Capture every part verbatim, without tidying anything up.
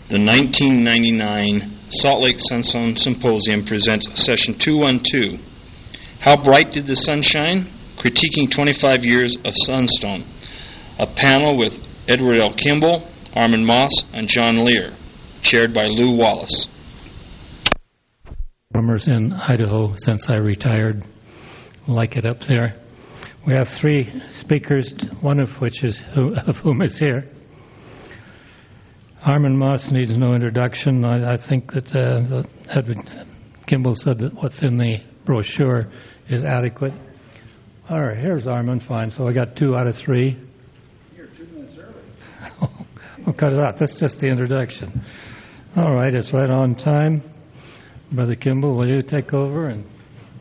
The nineteen ninety-nine Salt Lake Sunstone Symposium presents Session two twelve, How Bright Did the Sun Shine? Critiquing twenty-five Years of Sunstone. A panel with Edward L. Kimball, Armin Moss, and John Lear, chaired by Lou Wallace. Farmers in Idaho since I retired. Like it up there. We have three speakers, one of which is who, of whom is here. Armin Moss needs no introduction. I, I think that uh, Edward Kimball said that what's in the brochure is adequate. All right, here's Armin. Fine. So I got two out of three. You're two minutes early. I'll cut it out. That's just the introduction. All right, it's right on time. Brother Kimball, will you take over? And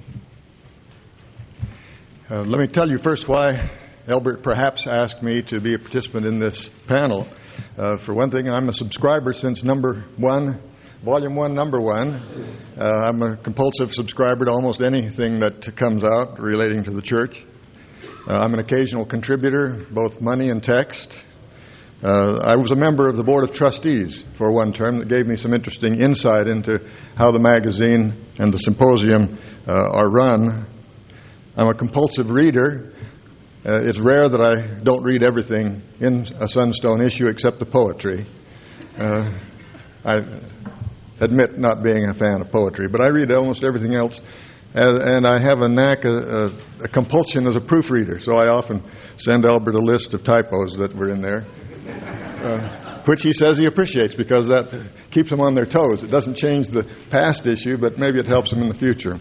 uh, let me tell you first why Albert perhaps asked me to be a participant in this panel. Uh, for one thing, I'm a subscriber since number one, volume one, number one. Uh, I'm a compulsive subscriber to almost anything that comes out relating to the church. Uh, I'm an occasional contributor, both money and text. Uh, I was a member of the Board of Trustees for one term that gave me some interesting insight into how the magazine and the symposium uh, are run. I'm a compulsive reader. Uh, it's rare that I don't read everything in a Sunstone issue except the poetry. Uh, I admit not being a fan of poetry, but I read almost everything else. And, and I have a knack, a, a, a compulsion as a proofreader, so I often send Albert a list of typos that were in there. Uh, which he says he appreciates because that keeps them on their toes. It doesn't change the past issue, but maybe it helps them in the future.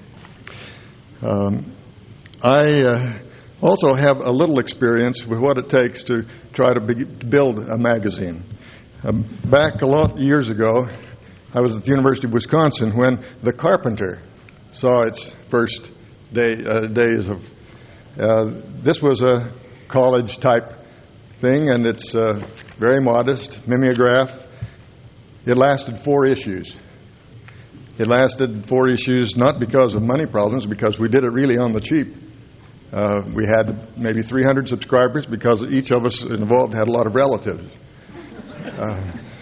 Um, I uh, also have a little experience with what it takes to try to, be, to build a magazine. Um, back a lot of years ago, I was at the University of Wisconsin when The Carpenter saw its first day, uh, days of... Uh, this was a college-type thing, and it's uh, very modest, mimeograph. It lasted four issues. It lasted four issues not because of money problems, because we did it really on the cheap. Uh, we had maybe three hundred subscribers because each of us involved had a lot of relatives. Uh,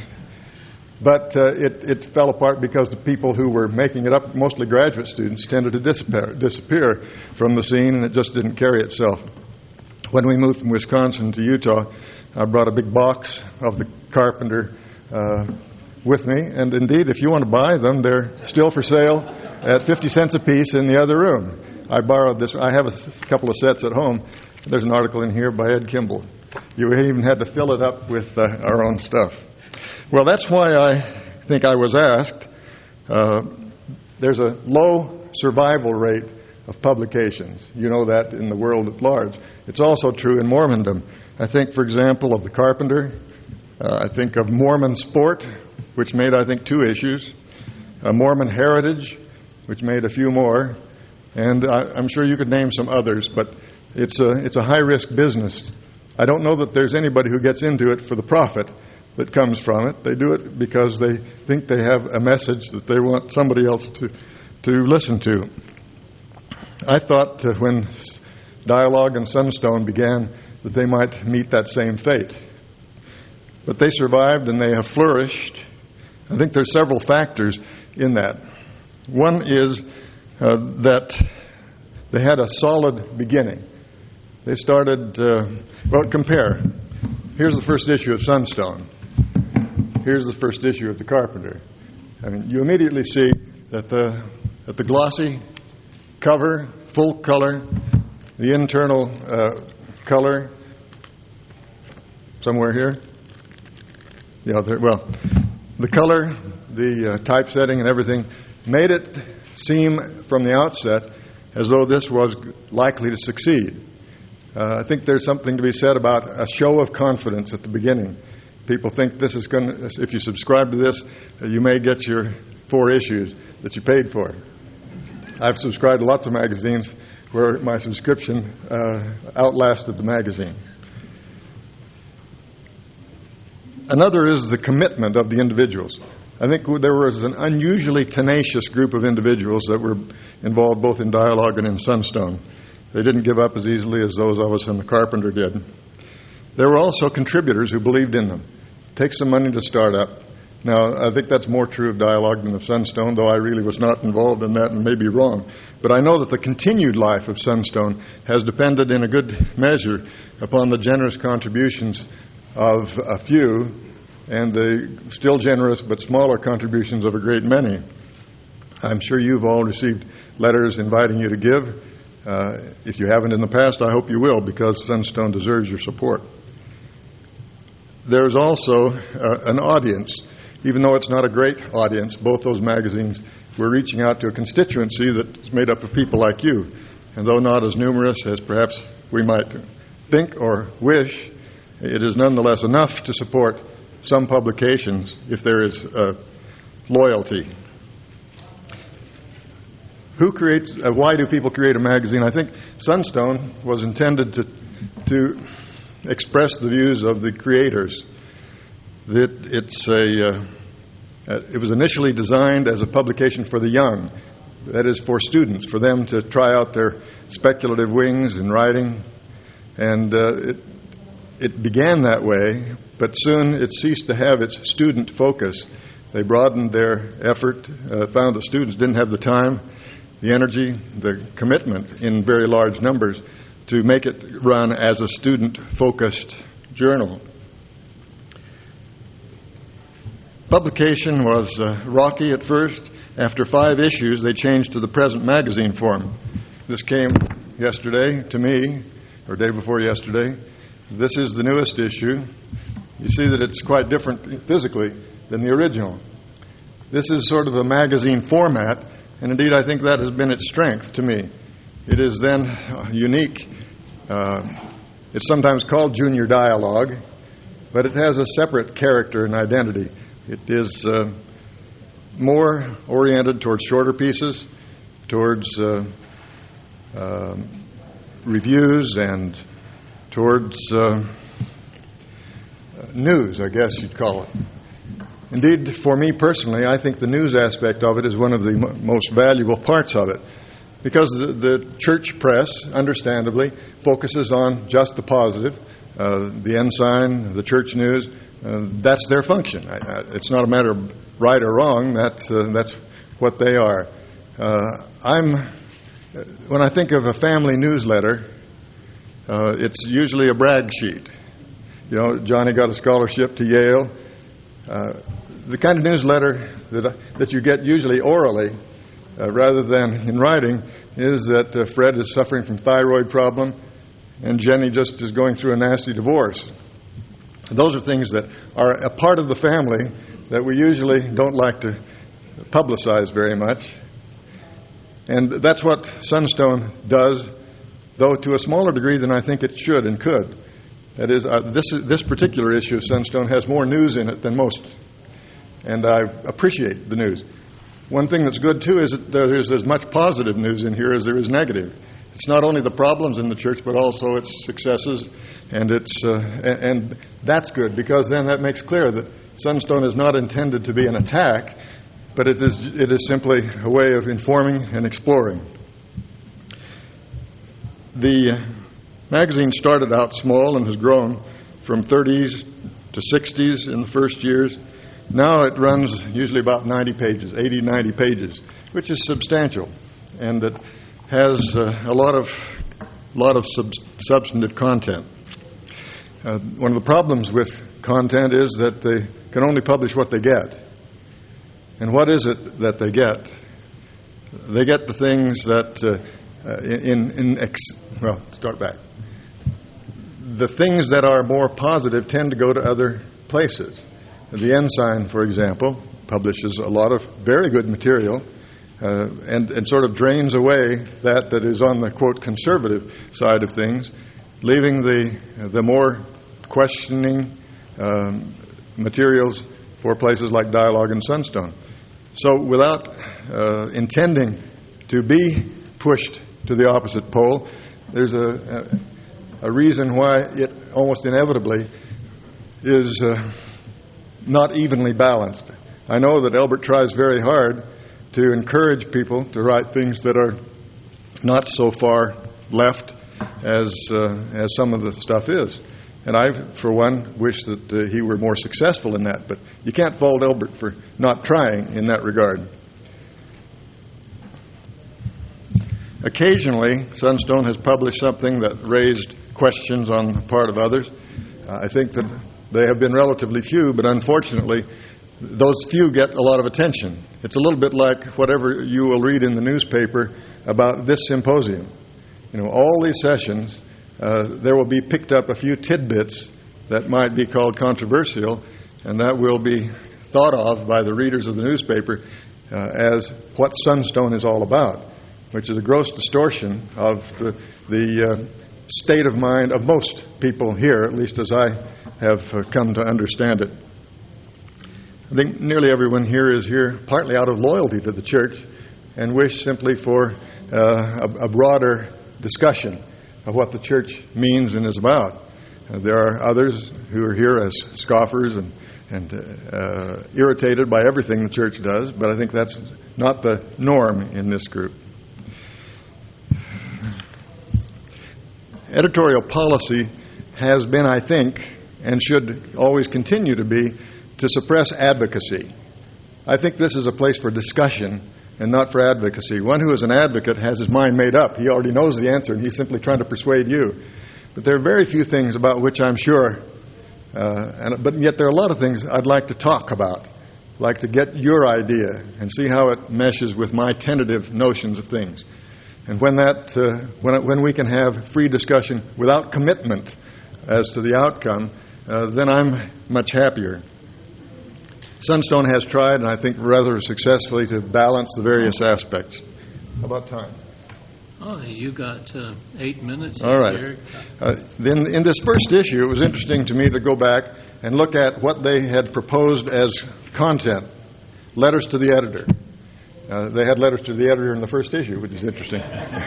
but uh, it, it fell apart because the people who were making it up, mostly graduate students, tended to disappear, disappear from the scene, and it just didn't carry itself. When we moved from Wisconsin to Utah, I brought a big box of The Carpenter uh, with me. And indeed, if you want to buy them, they're still for sale at fifty cents a piece in the other room. I borrowed this. I have a couple of sets at home. There's an article in here by Ed Kimball. You even had to fill it up with uh, our own stuff. Well, that's why I think I was asked. Uh, there's a low survival rate of publications. You know that in the world at large. It's also true in Mormondom. I think, for example, of The Carpenter. Uh, I think of Mormon Sport, which made, I think, two issues. Uh, Mormon Heritage, which made a few more. And I, I'm sure you could name some others, but it's a, it's a high-risk business. I don't know that there's anybody who gets into it for the profit that comes from it. They do it because they think they have a message that they want somebody else to, to listen to. I thought uh, when Dialogue and Sunstone began that they might meet that same fate. But they survived and they have flourished. I think there's several factors in that. One is uh, that they had a solid beginning. They started, uh, well, compare. Here's the first issue of Sunstone. Here's the first issue of The Carpenter. I mean, you immediately see that the, that the glossy cover, full color, the internal uh, color, somewhere here. Yeah, there, well, the color, the uh, typesetting and everything made it seem from the outset as though this was likely to succeed. Uh, I think there's something to be said about a show of confidence at the beginning. People think this is going to, if you subscribe to this, uh, you may get your four issues that you paid for. I've subscribed to lots of magazines where my subscription uh, outlasted the magazine. Another is the commitment of the individuals. I think there was an unusually tenacious group of individuals that were involved both in Dialogue and in Sunstone. They didn't give up as easily as those of us in The Carpenter did. There were also contributors who believed in them. Take some money to start up. Now, I think that's more true of Dialogue than of Sunstone, though I really was not involved in that and may be wrong. But I know that the continued life of Sunstone has depended in a good measure upon the generous contributions of a few and the still generous but smaller contributions of a great many. I'm sure you've all received letters inviting you to give. Uh, if you haven't in the past, I hope you will, because Sunstone deserves your support. There's also uh, an audience. Even though it's not a great audience, both those magazines were reaching out to a constituency that's made up of people like you. And though not as numerous as perhaps we might think or wish, it is nonetheless enough to support some publications if there is uh, loyalty. Who creates? Uh, why do people create a magazine? I think Sunstone was intended to to express the views of the creators. That it's a uh, it was initially designed as a publication for the young, that is, for students, for them to try out their speculative wings in writing, and uh, it it began that way, but soon it ceased to have its student focus. They broadened their effort, uh, found that students didn't have the time, the energy, the commitment in very large numbers to make it run as a student-focused journal. Publication was uh, rocky at first. After five issues, they changed to the present magazine form. This came yesterday to me, or day before yesterday. This is the newest issue. You see that it's quite different physically than the original. This is sort of a magazine format, and indeed I think that has been its strength to me. It is then uh, unique. Uh, it's sometimes called Junior Dialogue, but it has a separate character and identity. It is uh, more oriented towards shorter pieces, towards uh, uh, reviews, and towards uh, news, I guess you'd call it. Indeed, for me personally, I think the news aspect of it is one of the m- most valuable parts of it, because the, the church press, understandably, focuses on just the positive, uh, the ensign, the church news. Uh, that's their function. I, I, it's not a matter of right or wrong. That's uh, that's what they are. Uh, I'm when I think of a family newsletter, uh, it's usually a brag sheet. You know, Johnny got a scholarship to Yale. Uh, the kind of newsletter that that you get usually orally, uh, rather than in writing, is that uh, Fred is suffering from thyroid problem, and Jenny just is going through a nasty divorce. Those are things that are a part of the family that we usually don't like to publicize very much. And that's what Sunstone does, though to a smaller degree than I think it should and could. That is, uh, this this particular issue of Sunstone has more news in it than most, and I appreciate the news. One thing that's good, too, is that there is as much positive news in here as there is negative. It's not only the problems in the church, but also its successes. And it's uh, and that's good, because then that makes clear that Sunstone is not intended to be an attack, but it is it is simply a way of informing and exploring. The magazine started out small and has grown from thirties to sixties in the first years. Now it runs usually about ninety pages, eighty, ninety pages, which is substantial, and it has uh, a lot of lot of sub- substantive content. Uh, one of the problems with content is that they can only publish what they get. And what is it that they get? They get the things that, uh, uh, in, in ex- well, start back. The things that are more positive tend to go to other places. The Ensign, for example, publishes a lot of very good material uh, and, and sort of drains away that that is on the, quote, conservative side of things, leaving the the more questioning um, materials for places like Dialogue and Sunstone. So without uh, intending to be pushed to the opposite pole, there's a, a, a reason why it almost inevitably is uh, not evenly balanced. I know that Elbert tries very hard to encourage people to write things that are not so far left as uh, as some of the stuff is. And I, for one, wish that uh, he were more successful in that. But you can't fault Elbert for not trying in that regard. Occasionally, Sunstone has published something that raised questions on the part of others. Uh, I think that they have been relatively few, but unfortunately, those few get a lot of attention. It's a little bit like whatever you will read in the newspaper about this symposium. You know, all these sessions, uh, there will be picked up a few tidbits that might be called controversial, and that will be thought of by the readers of the newspaper uh, as what Sunstone is all about, which is a gross distortion of the, the uh, state of mind of most people here, at least as I have uh, come to understand it. I think nearly everyone here is here partly out of loyalty to the church and wish simply for uh, a, a broader discussion of what the church means and is about. Uh, there are others who are here as scoffers and, and uh, irritated by everything the church does, but I think that's not the norm in this group. Editorial policy has been, I think, and should always continue to be, to suppress advocacy. I think this is a place for discussion and not for advocacy. One who is an advocate has his mind made up. He already knows the answer, and he's simply trying to persuade you. But there are very few things about which I'm sure, uh, and, but yet there are a lot of things I'd like to talk about, like to get your idea and see how it meshes with my tentative notions of things. And when that, uh, when, when we can have free discussion without commitment as to the outcome, uh, then I'm much happier. Sunstone has tried, and I think rather successfully, to balance the various aspects. How about time? Oh, you got uh, eight minutes. All right. Uh, then in this first issue, it was interesting to me to go back and look at what they had proposed as content, letters to the editor. Uh, they had letters to the editor in the first issue, which is interesting.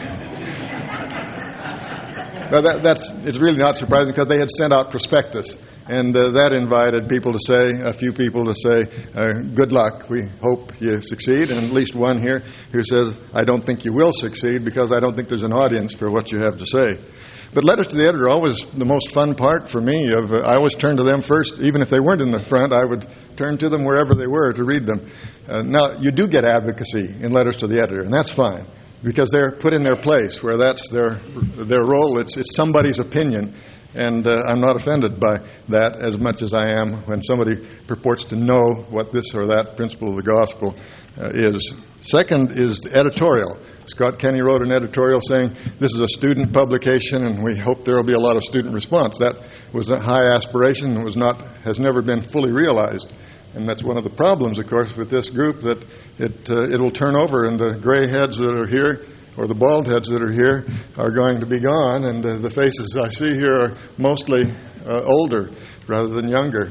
But that, that's it's really not surprising because they had sent out prospectus, and uh, that invited people to say, a few people to say, uh, good luck, we hope you succeed, and at least one here who says, I don't think you will succeed because I don't think there's an audience for what you have to say. But letters to the editor are always the most fun part for me. Of uh, I always turn to them first, even if they weren't in the front, I would turn to them wherever they were to read them. Uh, now, you do get advocacy in letters to the editor, and that's fine, because they're put in their place where that's their their role. It's it's somebody's opinion, and uh, I'm not offended by that as much as I am when somebody purports to know what this or that principle of the gospel uh, is. Second is the editorial. Scott Kenny wrote an editorial saying this is a student publication, and we hope there will be a lot of student response. That was a high aspiration and was not has never been fully realized. And that's one of the problems, of course, with this group, that it uh, it will turn over, and the gray heads that are here, or the bald heads that are here, are going to be gone, and uh, the faces I see here are mostly uh, older rather than younger.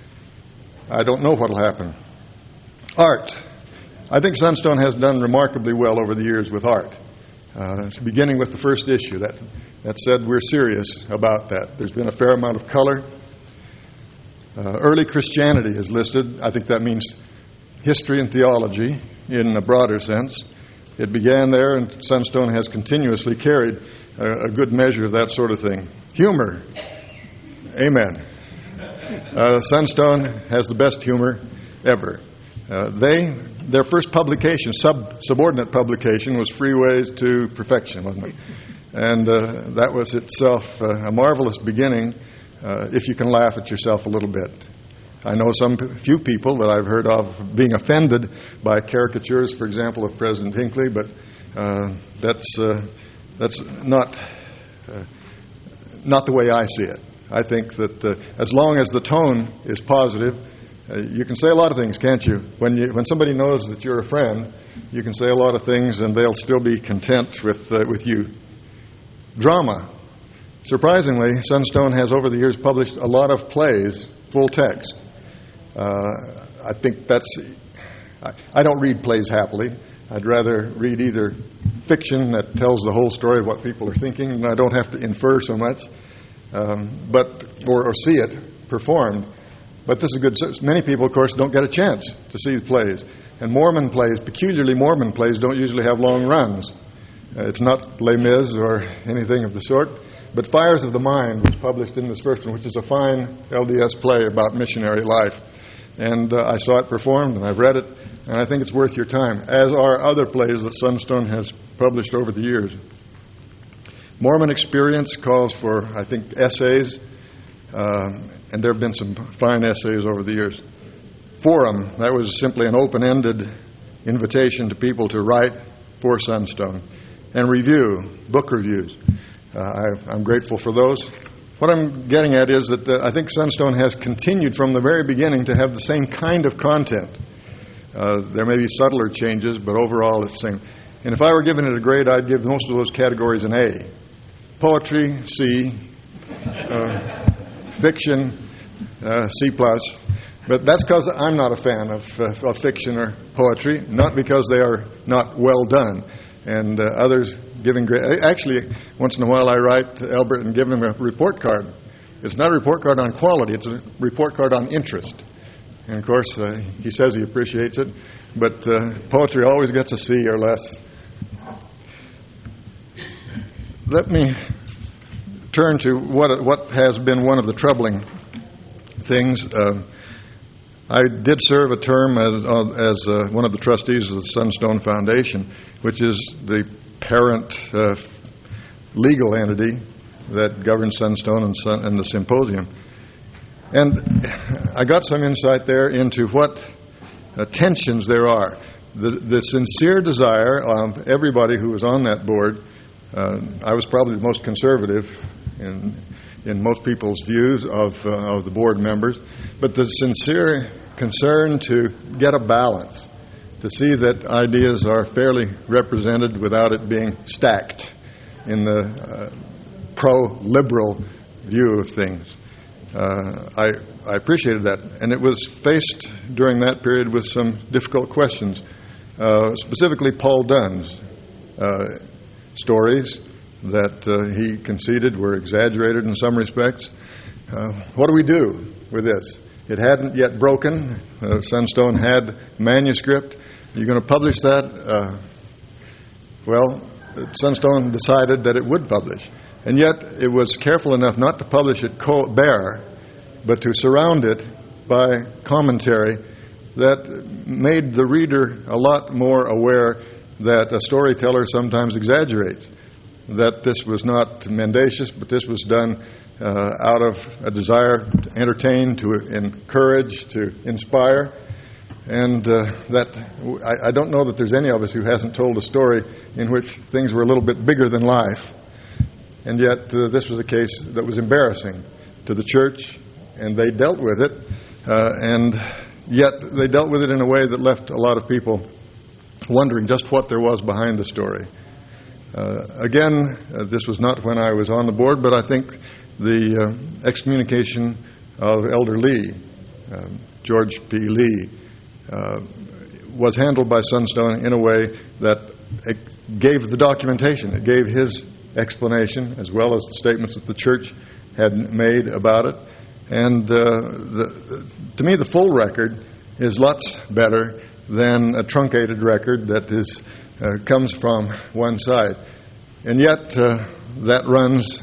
I don't know what will happen. Art. I think Sunstone has done remarkably well over the years with art. Uh, beginning with the first issue, that, that said we're serious about that. There's been a fair amount of color. Uh, early Christianity is listed. I think that means history and theology in a broader sense. It began there, and Sunstone has continuously carried a, a good measure of that sort of thing. Humor. Amen. Uh, Sunstone has the best humor ever. Uh, they, their first publication, sub, subordinate publication, was Freeways to Perfection, wasn't it? And uh, that was itself uh, a marvelous beginning. Uh, if you can laugh at yourself a little bit. I know some few people that I've heard of being offended by caricatures, for example, of President Hinckley, but uh, that's uh, that's not uh, not the way I see it. I think that uh, as long as the tone is positive, uh, you can say a lot of things, can't you? When you when somebody knows that you're a friend, you can say a lot of things, and they'll still be content with uh, with you. Drama. Surprisingly, Sunstone has over the years published a lot of plays, full text. Uh, I think that's... I, I don't read plays happily. I'd rather read either fiction that tells the whole story of what people are thinking, and I don't have to infer so much, um, but or, or see it performed. But this is good. Many people, of course, don't get a chance to see the plays. And Mormon plays, peculiarly Mormon plays, don't usually have long runs. Uh, it's not Les Mis or anything of the sort. But Fires of the Mind was published in this first one, which is a fine L D S play about missionary life. And uh, I saw it performed, and I've read it, and I think it's worth your time, as are other plays that Sunstone has published over the years. Mormon Experience calls for, I think, essays, uh, and there have been some fine essays over the years. Forum, that was simply an open-ended invitation to people to write for Sunstone. And Review, book reviews. Uh, I, I'm grateful for those. What I'm getting at is that uh, I think Sunstone has continued from the very beginning to have the same kind of content. Uh, there may be subtler changes, but overall it's the same. And if I were giving it a grade, I'd give most of those categories an A. Poetry, C. Uh, fiction, uh, C plus. But that's because I'm not a fan of, uh, of fiction or poetry, not because they are not well done. And uh, others giving grade. Actually, once in a while I write to Albert and give him a report card. It's not a report card on quality, it's a report card on interest. And of course, uh, he says he appreciates it, but uh, poetry always gets a C or less. Let me turn to what what has been one of the troubling things. Uh, I did serve a term as, as uh, one of the trustees of the Sunstone Foundation, which is the parent uh, legal entity that governs Sunstone and, Sun, and the Symposium. And I got some insight there into what uh, tensions there are. The, the sincere desire of everybody who was on that board, uh, I was probably the most conservative in, in most people's views of, uh, of the board members, but the sincere concern to get a balance, to see that ideas are fairly represented without it being stacked in the uh, pro-liberal view of things. Uh, I, I appreciated that. And it was faced during that period with some difficult questions, uh, specifically Paul Dunn's uh, stories that uh, he conceded were exaggerated in some respects. Uh, what do we do with this? It hadn't yet broken. Uh, Sunstone had manuscript. You're going to publish that? Uh, well, Sunstone decided that it would publish. And yet it was careful enough not to publish it co- bare, but to surround it by commentary that made the reader a lot more aware that a storyteller sometimes exaggerates, that this was not mendacious, but this was done uh, out of a desire to entertain, to encourage, to inspire. And uh, that I, I don't know that there's any of us who hasn't told a story in which things were a little bit bigger than life. And yet uh, this was a case that was embarrassing to the church, and they dealt with it. Uh, and yet they dealt with it in a way that left a lot of people wondering just what there was behind the story. Uh, again, uh, this was not when I was on the board, but I think the uh, excommunication of Elder Lee, uh, George P. Lee, uh, was handled by Sunstone in a way that it gave the documentation. It gave his explanation as well as the statements that the church had made about it. And uh, the, to me, the full record is lots better than a truncated record that is uh, comes from one side. And yet, uh, that runs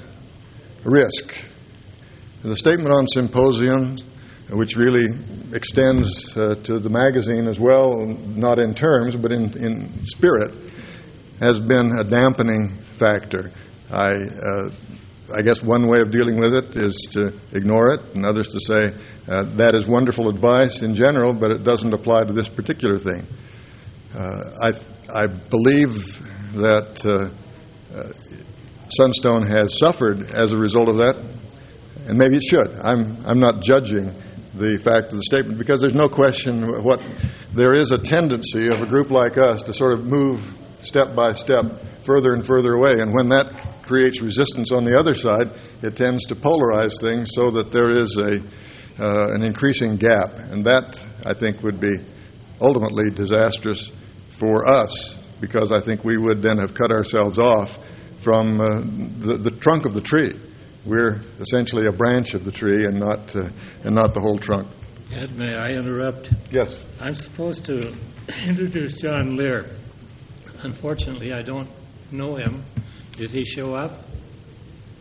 risk. The statement on Symposium, which really extends uh, to the magazine as well, not in terms, but in, in spirit, has been a dampening factor. I, uh, I guess one way of dealing with it is to ignore it, and others to say uh, that is wonderful advice in general, but it doesn't apply to this particular thing. Uh, I, I believe that uh, uh, Sunstone has suffered as a result of that, and maybe it should. I'm, I'm not judging the fact of the statement, because there's no question what there is a tendency of a group like us to sort of move step by step further and further away, and when that creates resistance on the other side, it tends to polarize things so that there is a uh, an increasing gap, and that, I think, would be ultimately disastrous for us, because I think we would then have cut ourselves off from uh, the, the trunk of the tree. We're essentially a branch of the tree and not uh, and not the whole trunk. Ed, may I interrupt? Yes. I'm supposed to introduce John Lear. Unfortunately, I don't know him. Did he show up?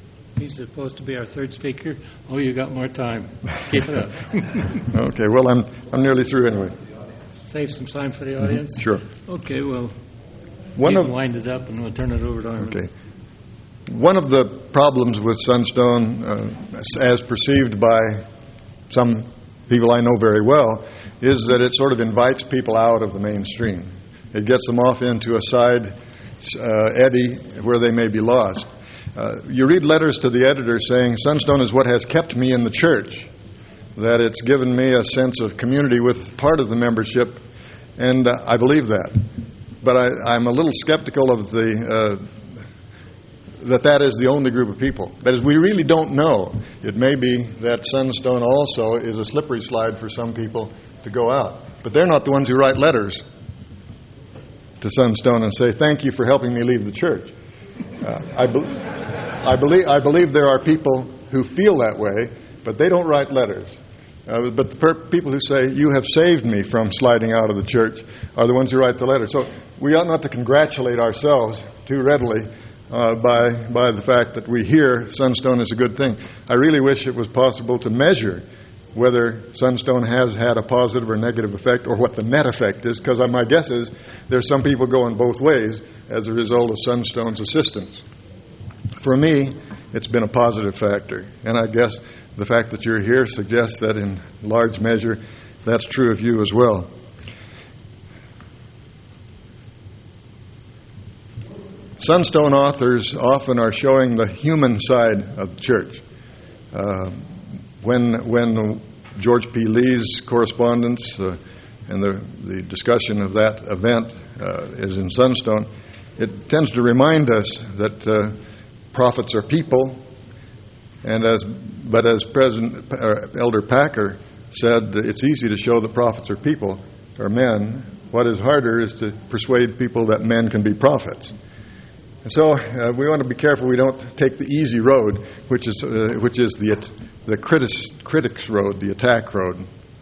He's supposed to be our third speaker. Oh, you got more time. Keep it up. Okay, well, I'm I'm nearly through anyway. Save some time for the audience? Sure. Okay, well, One you of can wind it up and we'll turn it over to Armin. Okay. One of the problems with Sunstone, uh, as perceived by some people I know very well, is that it sort of invites people out of the mainstream. It gets them off into a side uh, eddy where they may be lost. Uh, you read letters to the editor saying, Sunstone is what has kept me in the church, that it's given me a sense of community with part of the membership, and uh, I believe that. But I, I'm a little skeptical of the uh, that that is the only group of people. That is, we really don't know. It may be that Sunstone also is a slippery slide for some people to go out. But they're not the ones who write letters to Sunstone and say, thank you for helping me leave the church. Uh, I, be- I, believe, I believe there are people who feel that way, but they don't write letters. Uh, but the per- people who say, you have saved me from sliding out of the church, are the ones who write the letter. So we ought not to congratulate ourselves too readily uh, by by the fact that we hear Sunstone is a good thing. I really wish it was possible to measure whether Sunstone has had a positive or negative effect, or what the net effect is, because my guess is there's some people going both ways as a result of Sunstone's assistance. For me, it's been a positive factor, and I guess the fact that you're here suggests that in large measure that's true of you as well. Sunstone authors often are showing the human side of the church. Uh, when when George P. Lee's correspondence uh, and the, the discussion of that event uh, is in Sunstone, it tends to remind us that uh, prophets are people, and as but as President uh, Elder Packer said, it's easy to show that prophets are people, are men. What is harder is to persuade people that men can be prophets. And so uh, we want to be careful we don't take the easy road, which is uh, which is the the critics critics road, the attack road.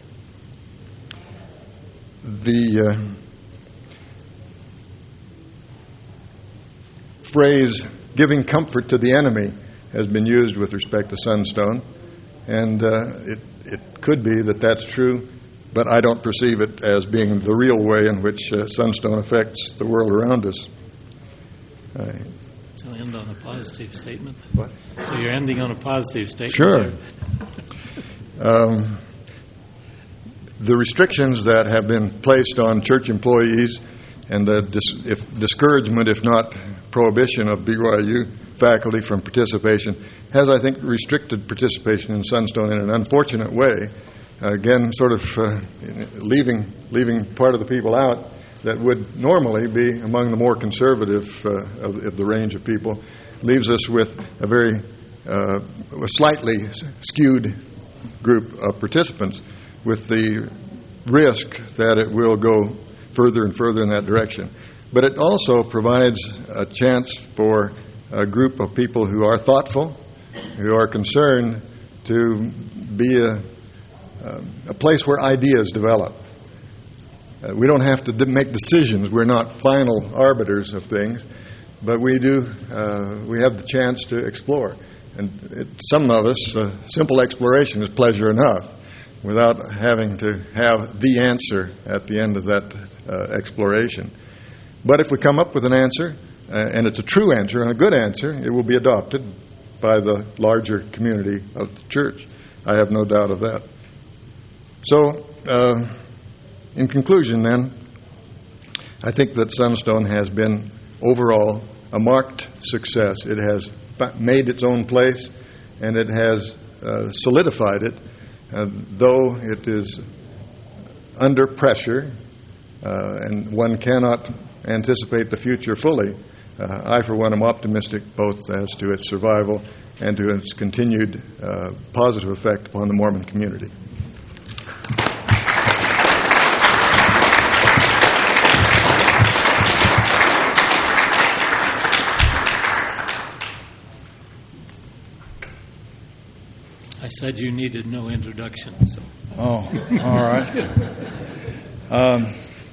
The uh, phrase "giving comfort to the enemy" has been used with respect to Sunstone, and uh, it it could be that that's true, but I don't perceive it as being the real way in which uh, Sunstone affects the world around us. Uh, so end on a positive statement. What? So you're ending on a positive statement. Sure. Um, the restrictions that have been placed on church employees and the dis- if discouragement, if not prohibition, of B Y U faculty from participation has, I think, restricted participation in Sunstone in an unfortunate way. Uh, again, sort of uh, leaving leaving part of the people out that would normally be among the more conservative uh, of, of the range of people, leaves us with a very uh, a slightly skewed group of participants, with the risk that it will go further and further in that direction. But it also provides a chance for a group of people who are thoughtful, who are concerned, to be a, a place where ideas develop. Uh, we don't have to d- make decisions. We're not final arbiters of things, but we do. Uh, we have the chance to explore. And it, some of us, uh, simple exploration is pleasure enough, without having to have the answer at the end of that uh, exploration. But if we come up with an answer, uh, and it's a true answer and a good answer, it will be adopted by the larger community of the church. I have no doubt of that. So. Uh, In conclusion, then, I think that Sunstone has been overall a marked success. It has made its own place, and it has uh, solidified it, uh, though it is under pressure, uh, and one cannot anticipate the future fully. Uh, I, for one, am optimistic both as to its survival and to its continued uh, positive effect upon the Mormon community. I said you needed no introduction. So. Oh, all right. Um,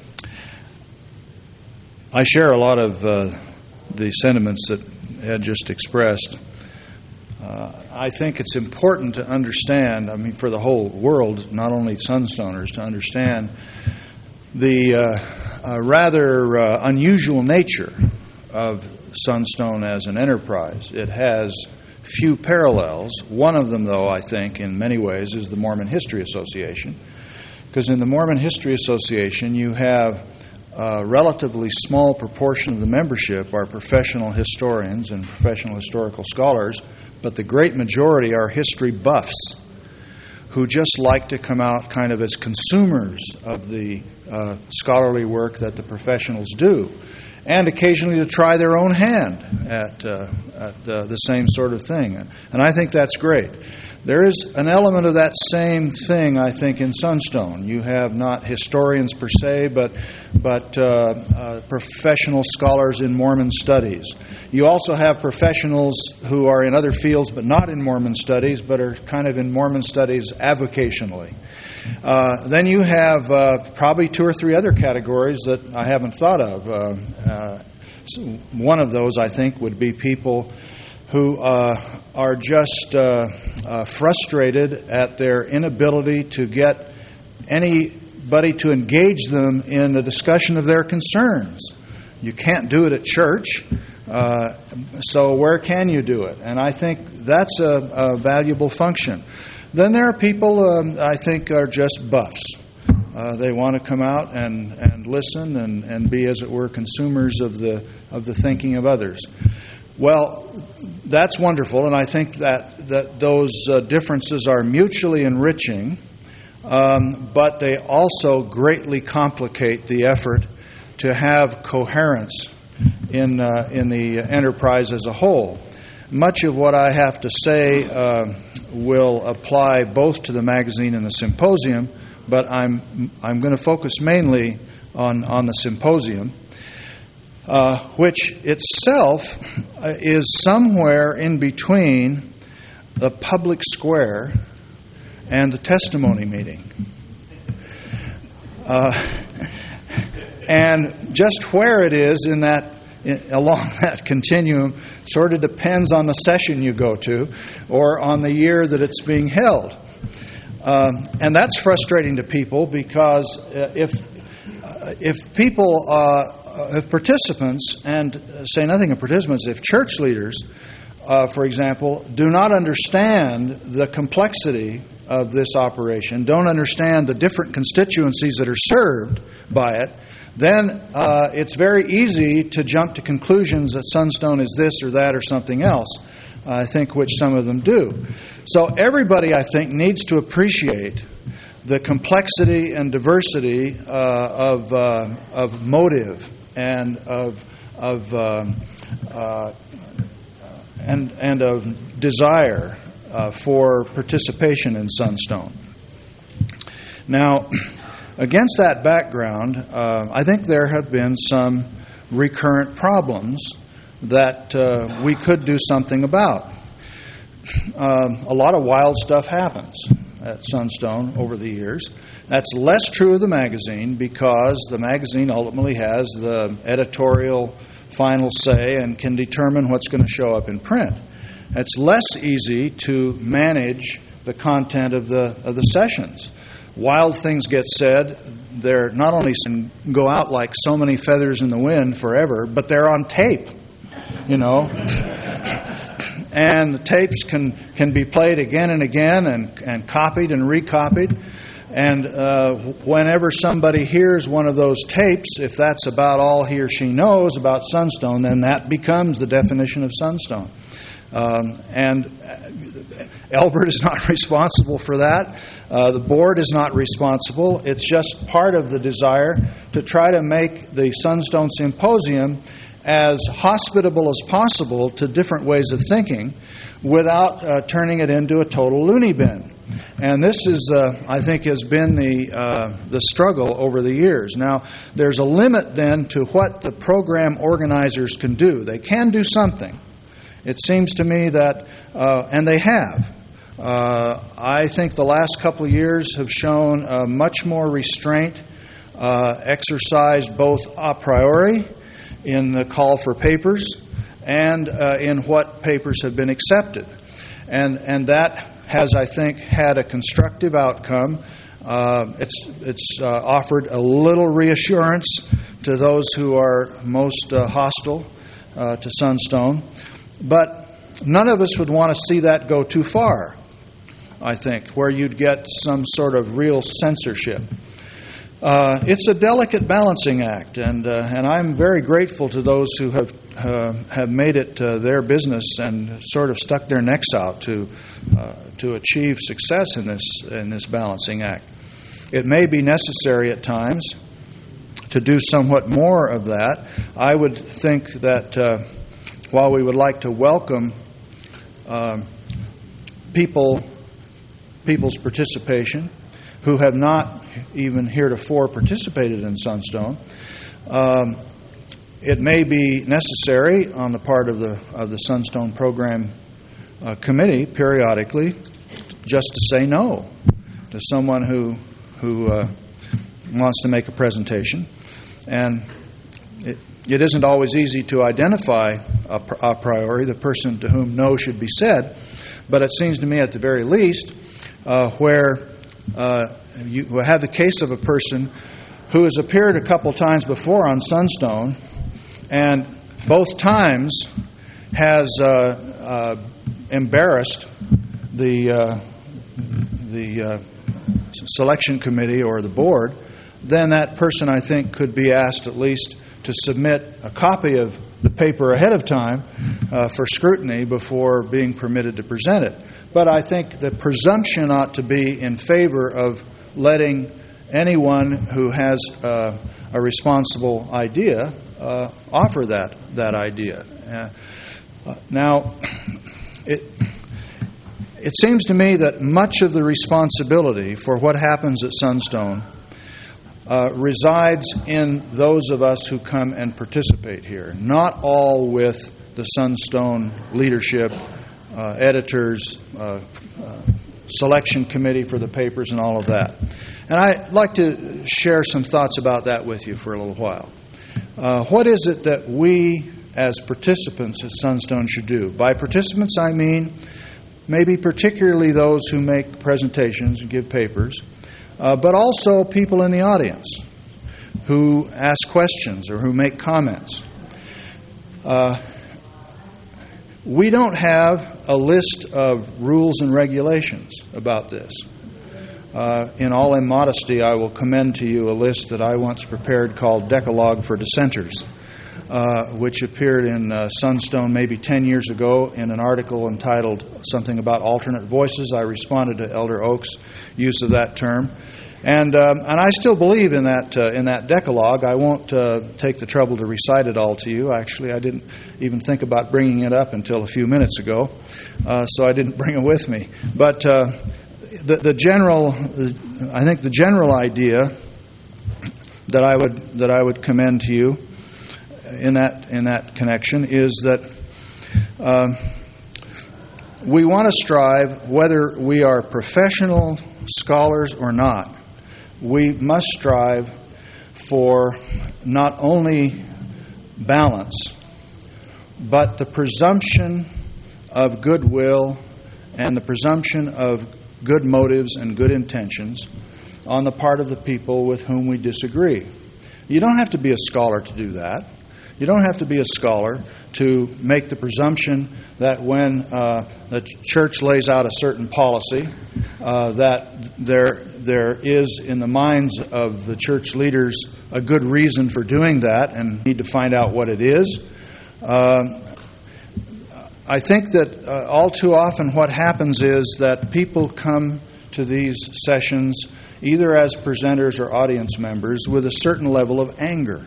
I share a lot of uh, the sentiments that Ed just expressed. Uh, uh, I think it's important to understand, I mean, for the whole world, not only Sunstoners, to understand the uh, uh, rather uh, unusual nature of Sunstone as an enterprise. It has few parallels. One of them, though, I think, in many ways, is the Mormon History Association. Because in the Mormon History Association, you have a relatively small proportion of the membership are professional historians and professional historical scholars, but the great majority are history buffs who just like to come out kind of as consumers of the uh, scholarly work that the professionals do, and occasionally to try their own hand at, uh, at uh, the same sort of thing. And I think that's great. There is an element of that same thing, I think, in Sunstone. You have not historians per se, but but uh, uh, professional scholars in Mormon studies. You also have professionals who are in other fields, but not in Mormon studies, but are kind of in Mormon studies avocationally. Uh, then you have uh, probably two or three other categories that I haven't thought of. Uh, uh, so one of those, I think, would be people who uh, are just uh, uh, frustrated at their inability to get anybody to engage them in a discussion of their concerns. You can't do it at church, uh, so where can you do it? And I think that's a, a valuable function. Then there are people um, I think are just buffs. Uh, they want to come out and, and listen and, and be, as it were, consumers of the of the thinking of others. Well, that's wonderful, and I think that, that those uh, differences are mutually enriching, um, but they also greatly complicate the effort to have coherence in uh, in the enterprise as a whole. Much of what I have to say uh, will apply both to the magazine and the symposium, but I'm I'm going to focus mainly on, on the symposium. Uh, which itself is somewhere in between the public square and the testimony meeting. Uh, and just where it is in that, in, along that continuum sort of depends on the session you go to or on the year that it's being held. Um, and that's frustrating to people because uh, if uh, if people uh, if participants, and say nothing of participants, if church leaders, uh, for example, do not understand the complexity of this operation, don't understand the different constituencies that are served by it, then uh, it's very easy to jump to conclusions that Sunstone is this or that or something else, I think, which some of them do. So everybody, I think, needs to appreciate the complexity and diversity uh, of uh, of motive and of of um, uh, and and of desire uh, for participation in Sunstone. Now, against that background, uh, I think there have been some recurrent problems that uh, we could do something about. Um, a lot of wild stuff happens at Sunstone over the years. That's less true of the magazine because the magazine ultimately has the editorial final say and can determine what's going to show up in print. It's less easy to manage the content of the of the sessions. Wild things get said. They're not only go out like so many feathers in the wind forever, but they're on tape, you know. And the tapes can, can be played again and again and, and copied and recopied. And uh, whenever somebody hears one of those tapes, if that's about all he or she knows about Sunstone, then that becomes the definition of Sunstone. Um, and Elbert is not responsible for that. Uh, the board is not responsible. It's just part of the desire to try to make the Sunstone Symposium as hospitable as possible to different ways of thinking without uh, turning it into a total loony bin. And this is, uh, I think, has been the uh, the struggle over the years. Now, there's a limit then to what the program organizers can do. They can do something. It seems to me that, uh, and they have. Uh, I think the last couple of years have shown uh, much more restraint uh, exercised both a priori in the call for papers and uh, in what papers have been accepted. And, and that has, I think, had a constructive outcome. Uh, it's it's uh, offered a little reassurance to those who are most uh, hostile uh, to Sunstone. But none of us would want to see that go too far, I think, where you'd get some sort of real censorship. Uh, it's a delicate balancing act, and uh, and I'm very grateful to those who have uh, have made it uh, their business and sort of stuck their necks out to uh, to achieve success in this in this balancing act. It may be necessary at times to do somewhat more of that. I would think that uh, while we would like to welcome uh, people people's participation who have not even heretofore participated in Sunstone, um, it may be necessary on the part of the of the Sunstone Program uh, Committee periodically just to say no to someone who who uh, wants to make a presentation. And it, it isn't always easy to identify a, a priori the person to whom no should be said, but it seems to me at the very least uh, where uh, you have the case of a person who has appeared a couple times before on Sunstone and both times has uh, uh, embarrassed the uh, the uh, selection committee or the board, then that person, I think, could be asked at least to submit a copy of the paper ahead of time uh, for scrutiny before being permitted to present it. But I think the presumption ought to be in favor of letting anyone who has uh, a responsible idea uh, offer that that idea. Uh, uh, now, it it seems to me that much of the responsibility for what happens at Sunstone uh, resides in those of us who come and participate here. Not all with the Sunstone leadership, uh, editors, uh, uh, selection committee for the papers, and all of that. And I'd like to share some thoughts about that with you for a little while. Uh, what is it that we as participants at Sunstone should do? By participants, I mean maybe particularly those who make presentations and give papers, uh, but also people in the audience who ask questions or who make comments. Uh, we don't have a list of rules and regulations about this. Uh, in all immodesty, I will commend to you a list that I once prepared called Decalogue for Dissenters, uh, which appeared in uh, Sunstone maybe ten years ago in an article entitled something about alternate voices. I responded to Elder Oak's use of that term. And um, and I still believe in that uh, in that Decalogue. I won't uh, take the trouble to recite it all to you. Actually, I didn't even think about bringing it up until a few minutes ago, uh, so I didn't bring it with me. But uh, the the general, I think the general idea that I would that I would commend to you in that in that connection is that uh, we want to strive, whether we are professional scholars or not. We must strive for not only balance, but the presumption of goodwill and the presumption of good motives and good intentions on the part of the people with whom we disagree. You don't have to be a scholar to do that. You don't have to be a scholar to make the presumption that when uh, the church lays out a certain policy, uh, that there there is in the minds of the church leaders a good reason for doing that, and need to find out what it is. Uh, I think that uh, all too often what happens is that people come to these sessions either as presenters or audience members with a certain level of anger.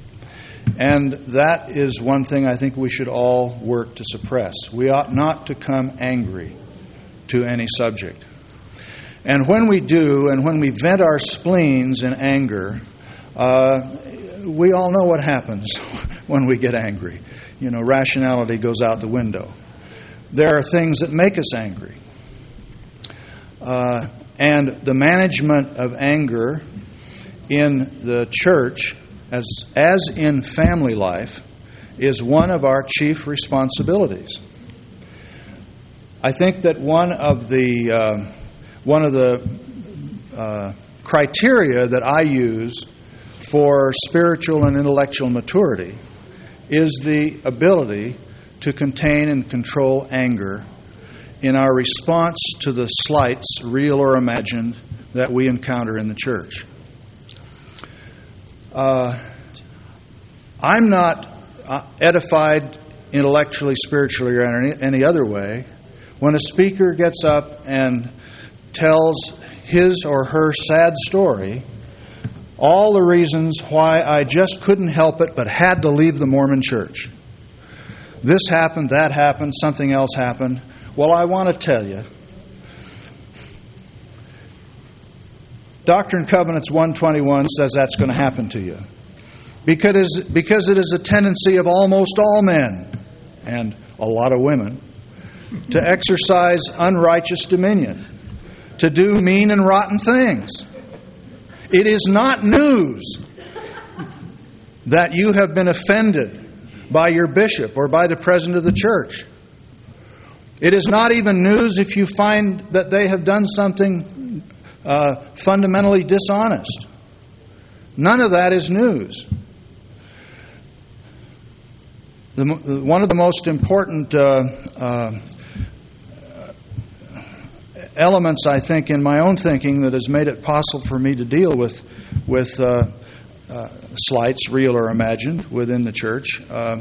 And that is one thing I think we should all work to suppress. We ought not to come angry to any subject. And when we do, and when we vent our spleens in anger, uh, we all know what happens when we get angry. You know, rationality goes out the window. There are things that make us angry. Uh, and the management of anger in the church, as as in family life, is one of our chief responsibilities. I think that one of the uh, one of the uh, criteria that I use for spiritual and intellectual maturity is the ability to contain and control anger in our response to the slights, real or imagined, that we encounter in the church. Uh, I'm not uh, edified intellectually, spiritually, or in any, any other way when a speaker gets up and tells his or her sad story, all the reasons why I just couldn't help it but had to leave the Mormon church. This happened, that happened, something else happened. Well, I want to tell you, Doctrine and Covenants one twenty-one says that's going to happen to you. Because, because it is a tendency of almost all men, and a lot of women, to exercise unrighteous dominion, to do mean and rotten things. It is not news that you have been offended by your bishop or by the president of the church. It is not even news if you find that they have done something uh, fundamentally dishonest. None of that is news. The, one of the most important uh, uh, elements, I think, in my own thinking that has made it possible for me to deal with with uh, uh, slights, real or imagined, within the church, uh,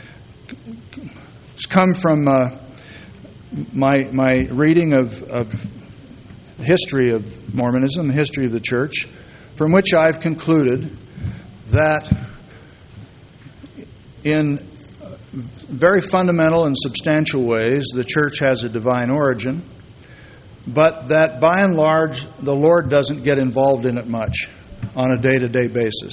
has come from uh, my my reading of, of history of Mormonism, the history of the church, from which I've concluded that in very fundamental and substantial ways the church has a divine origin, but that by and large the Lord doesn't get involved in it much on a day-to-day basis.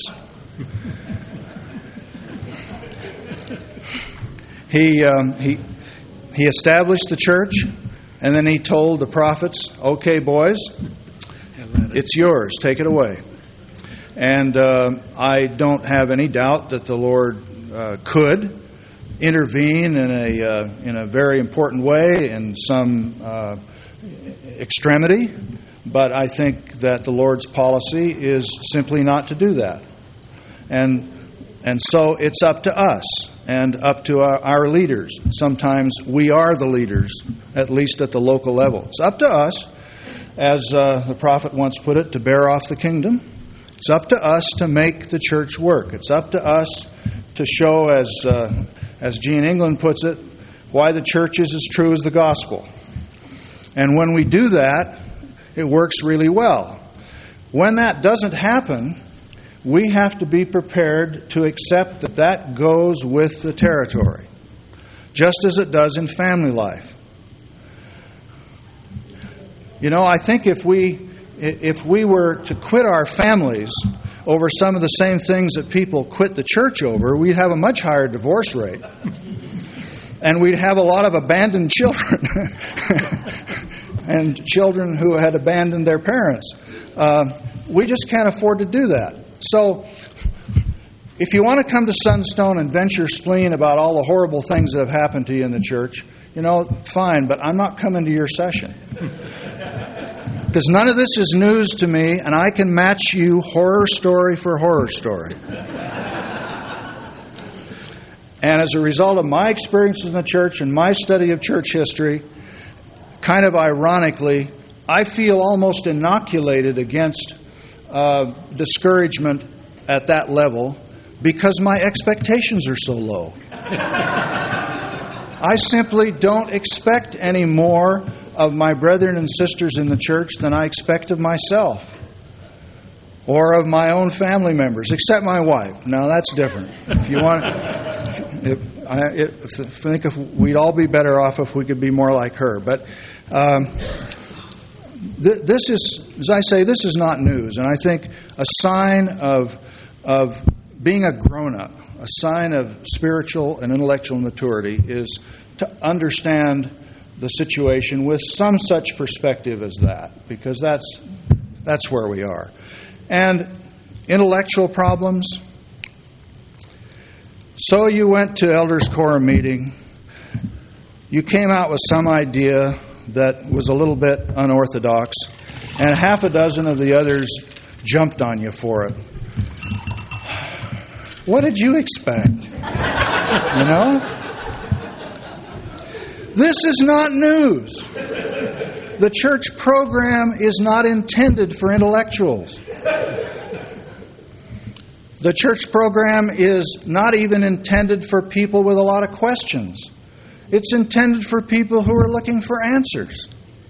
He um, he he established the church, and then he told the prophets, "Okay, boys, it's yours. Take it away." And uh, I don't have any doubt that the Lord uh, could intervene in a uh, in a very important way in some uh, extremity, but I think that the Lord's policy is simply not to do that, and and so it's up to us and up to our, our leaders. Sometimes we are the leaders, at least at the local level. It's up to us, as uh, the prophet once put it, to bear off the kingdom. It's up to us to make the church work. It's up to us to show, as uh, as Gene England puts it, why the church is as true as the gospel. And when we do that, it works really well. When that doesn't happen, we have to be prepared to accept that that goes with the territory, just as it does in family life. You know, I think if we if we were to quit our families over some of the same things that people quit the church over, we'd have a much higher divorce rate. And we'd have a lot of abandoned children and children who had abandoned their parents. Uh, we just can't afford to do that. So if you want to come to Sunstone and vent your spleen about all the horrible things that have happened to you in the church, you know, fine, but I'm not coming to your session. Because none of this is news to me, and I can match you horror story for horror story. And as a result of my experiences in the church and my study of church history, kind of ironically, I feel almost inoculated against uh, discouragement at that level because my expectations are so low. I simply don't expect any more of my brethren and sisters in the church than I expect of myself or of my own family members, except my wife. Now that's different. If you want, if, I, if, I think if we'd all be better off if we could be more like her. But um, th- this is, as I say, this is not news, and I think a sign of of being a grown-up, a sign of spiritual and intellectual maturity, is to understand the situation with some such perspective as that, because that's that's where we are. And intellectual problems. So you went to Elders Quorum meeting. you came out with some idea that was a little bit unorthodox, and half a dozen of the others jumped on you for it. What did you expect? You know? This is not news. The church program is not intended for intellectuals. The church program is not even intended for people with a lot of questions. It's intended for people who are looking for answers.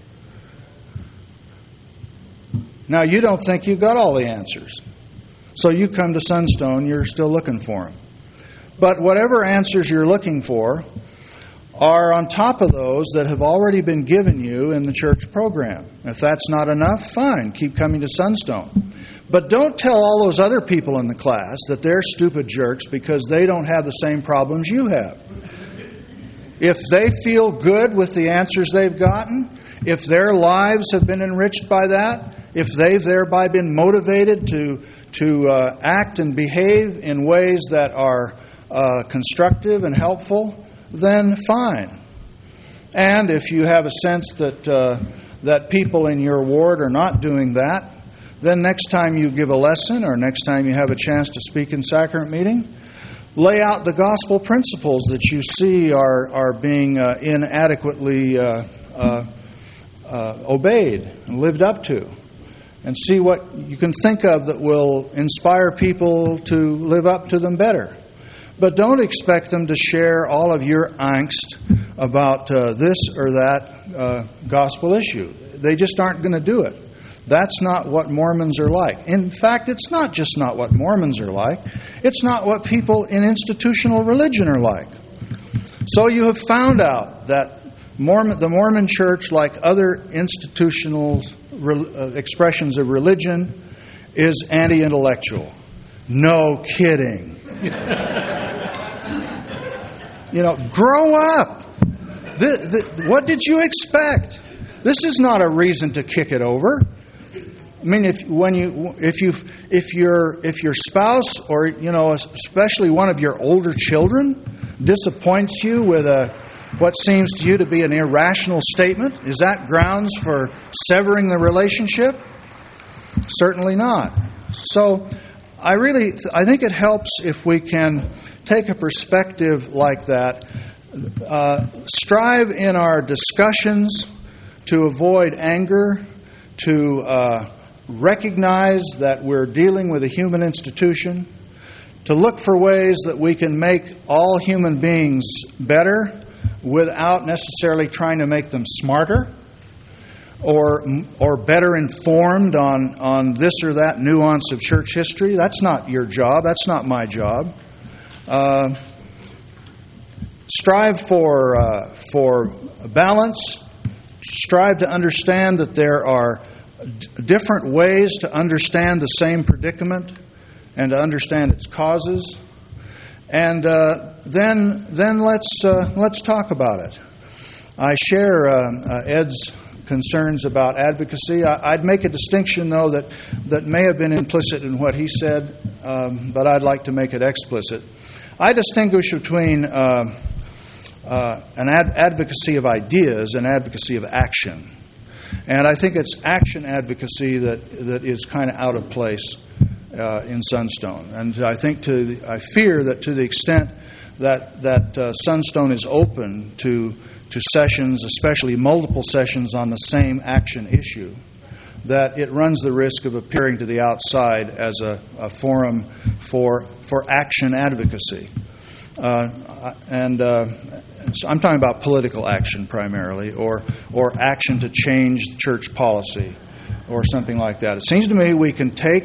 Now, you don't think you've got all the answers. So you come to Sunstone, you're still looking for them. But whatever answers you're looking for are on top of those that have already been given you in the church program. If that's not enough, fine, keep coming to Sunstone. But don't tell all those other people in the class that they're stupid jerks because they don't have the same problems you have. If they feel good with the answers they've gotten, if their lives have been enriched by that, if they've thereby been motivated to to uh, act and behave in ways that are uh, constructive and helpful, then fine. And if you have a sense that uh, that people in your ward are not doing that, then next time you give a lesson or next time you have a chance to speak in sacrament meeting, lay out the gospel principles that you see are, are being uh, inadequately uh, uh, uh, obeyed and lived up to. And see what you can think of that will inspire people to live up to them better. But don't expect them to share all of your angst about uh, this or that uh, gospel issue. They just aren't going to do it. That's not what Mormons are like. In fact, it's not just not what Mormons are like. It's not what people in institutional religion are like. So you have found out that Mormon, the Mormon Church, like other institutional re, uh, expressions of religion, is anti-intellectual. No kidding. You know, grow up. The, the, what did you expect? This is not a reason to kick it over. I mean, if when you if you if your if your spouse or you know especially one of your older children disappoints you with a what seems to you to be an irrational statement, is that grounds for severing the relationship? Certainly not. So, I really I think it helps if we can take a perspective like that. Uh, strive in our discussions to avoid anger, to uh, recognize that we're dealing with a human institution, to look for ways that we can make all human beings better without necessarily trying to make them smarter or or better informed on, on this or that nuance of church history. That's not your job. That's not my job. Uh, strive for uh, for balance. Strive to understand that there are d- different ways to understand the same predicament and to understand its causes. And uh, then then let's uh, let's talk about it. I share uh, uh, Ed's concerns about advocacy. I, I'd make a distinction, though, that, that may have been implicit in what he said, um, but I'd like to make it explicit. I distinguish between uh, uh, an ad- advocacy of ideas and advocacy of action. And I think it's action advocacy that, that is kind of out of place uh, in Sunstone. And I think to the, I fear that to the extent that that uh, Sunstone is open to to sessions, especially multiple sessions on the same action issue, that it runs the risk of appearing to the outside as a, a forum for for action advocacy. Uh, and uh, so I'm talking about political action primarily, or or action to change church policy, or something like that. It seems to me we can take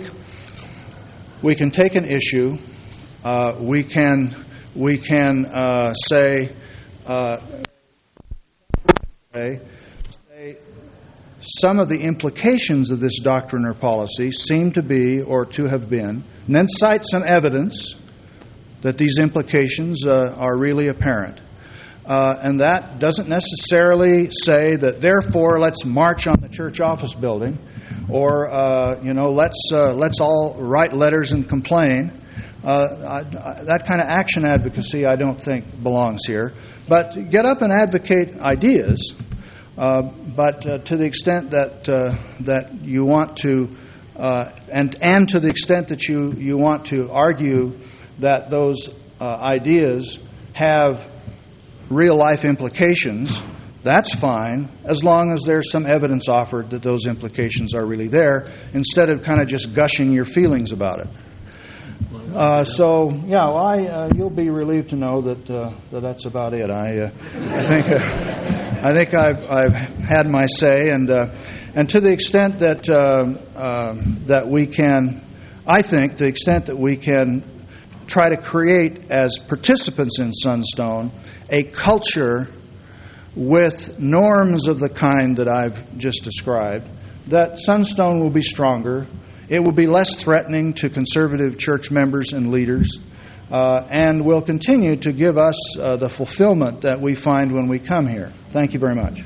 we can take an issue, uh, we can we can uh, say. Uh, Say, some of the implications of this doctrine or policy seem to be or to have been, and then cite some evidence that these implications uh, are really apparent. Uh, and that doesn't necessarily say that, therefore, let's march on the church office building, or uh, you know, let's uh, let's all write letters and complain. Uh, I, I, that kind of action advocacy, I don't think belongs here. but get up and advocate ideas. Uh, but uh, to the extent that uh, that you want to, uh, and and to the extent that you, you want to argue that those uh, ideas have real life implications, that's fine, as long as there's some evidence offered that those implications are really there, instead of kind of just gushing your feelings about it. Uh, so, yeah, well, I, uh, you'll be relieved to know that, uh, that that's about it. I, uh, I think, uh, I think I've, I've had my say, and uh, and to the extent that uh, uh, that we can, I think, to the extent that we can try to create as participants in Sunstone a culture with norms of the kind that I've just described, that Sunstone will be stronger. It will be less threatening to conservative church members and leaders, uh, and will continue to give us uh, the fulfillment that we find when we come here. Thank you very much.